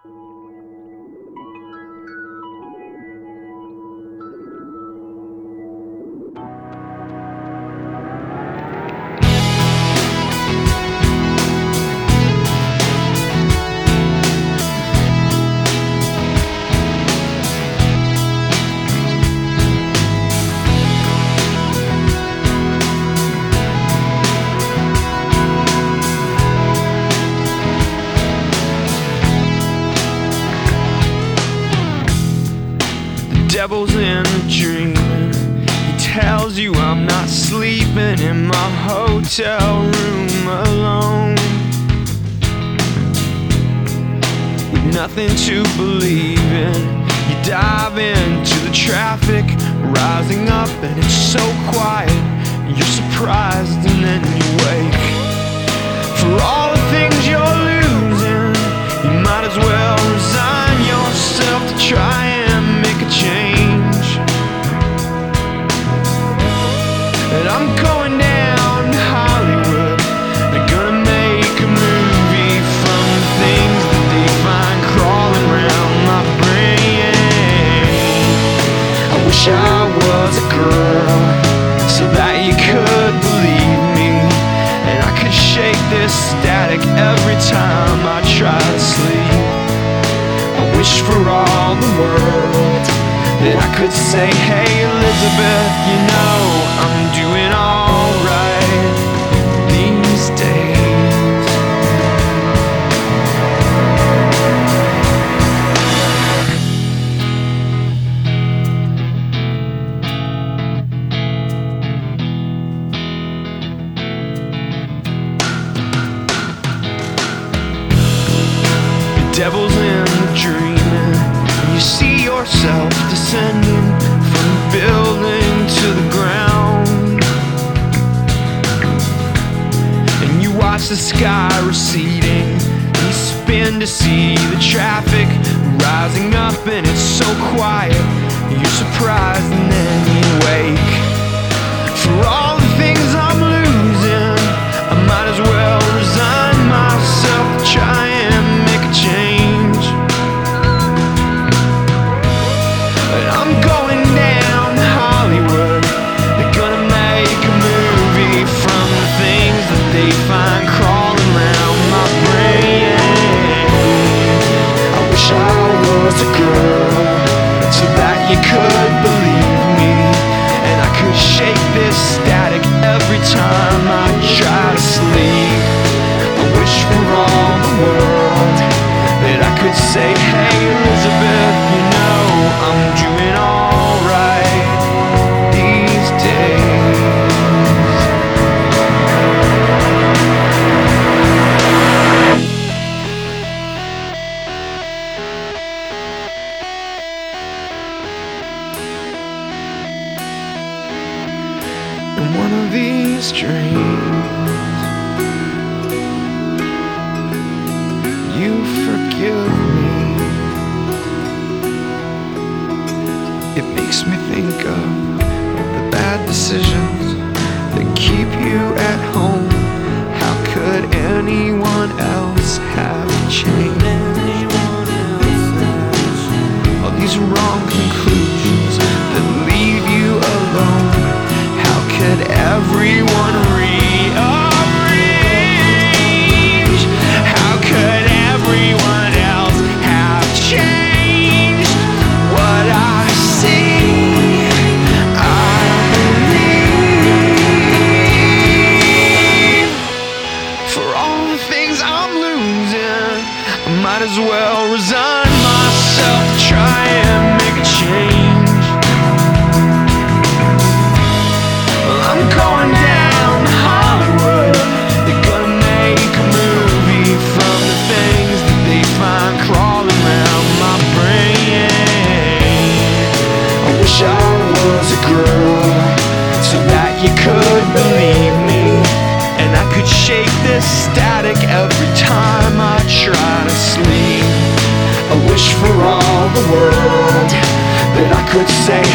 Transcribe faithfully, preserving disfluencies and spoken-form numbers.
Devil's in a dream. He tells you I'm not sleeping in my hotel room alone, with nothing to believe in. You dive into the traffic, rising up, and it's so quiet. You're surprised and then you wake. For all the things you're losing, you might as well resign yourself to try and make a change. And I'm going down to Hollywood. They're gonna make a movie from the things that they find crawling around my brain. I wish I was a girl, so that you could believe me, and I could shake this static every time I try to sleep. I wish for all the world that I could say, hey Elizabeth, you know I'm doing alright these days. The devil's in the dreaming. You see yourself descending from the building to the ground, and you watch the sky receding, and you spin to see the traffic rising up, and it's so quiet. You're surprised and then you wake. For all the things I'm losing, I might as well resign myself to try and make a change. I'm going down to Hollywood. They're gonna make a movie from the things that they find crawling around my brain. I wish I was a girl, so that you could believe me, and I could shake this static every time I try to sleep. I wish for all the world that I could say, hey Elizabeth, you know I'm doing alright these days. In one of these dreams, you forgive me. It makes me think of the bad decisions that keep you at home. How could anyone else have changed? All these wrong conclusions that leave you alone. How could everyone rearrange? How could everyone else have changed what I see? I believe. For all the things I'm losing, I might as well resign myself to try and make a change. I'm going down to Hollywood. They're gonna make a movie from the things that they find crawling around my brain. I wish I was a girl, so that you could believe me, and I could shake this static every time I try to sleep. I wish for all the world that I could say,